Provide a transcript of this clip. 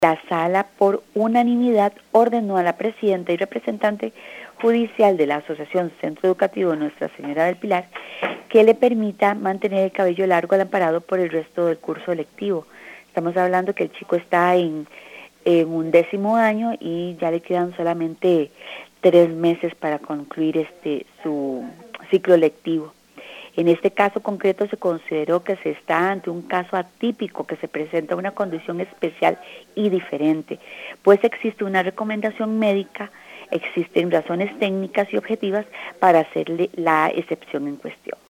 La sala, por unanimidad, ordenó a la presidenta y representante judicial de la Asociación Centro Educativo Nuestra Señora del Pilar que le permita mantener el cabello largo al amparado por el resto del curso lectivo. Estamos hablando que el chico está en un 10º año y ya le quedan solamente 3 meses para concluir su ciclo lectivo. En este caso concreto se consideró que se está ante un caso atípico, que se presenta una condición especial y diferente, pues existe una recomendación médica, existen razones técnicas y objetivas para hacerle la excepción en cuestión.